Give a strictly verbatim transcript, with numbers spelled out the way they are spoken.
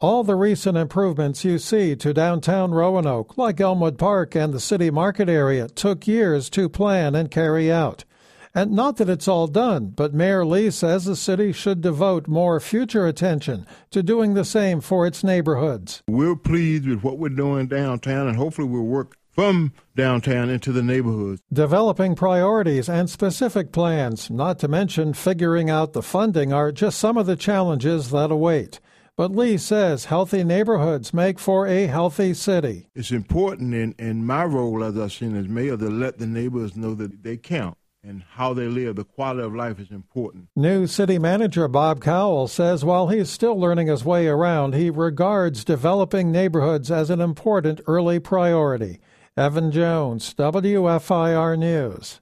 All the recent improvements you see to downtown Roanoke, like Elmwood Park and the city market area, took years to plan and carry out. And not that it's all done, but Mayor Lee says the city should devote more future attention to doing the same for its neighborhoods. We're pleased with what we're doing downtown, and hopefully we'll work from downtown into the neighborhoods. Developing priorities and specific plans, not to mention figuring out the funding, are just some of the challenges that await. But Lee says healthy neighborhoods make for a healthy city. It's important in, in my role as I've seen as mayor to let the neighbors know that they count. And how they live, the quality of life is important. New city manager Bob Cowell says while he's still learning his way around, he regards developing neighborhoods as an important early priority. Evan Jones, W F I R News.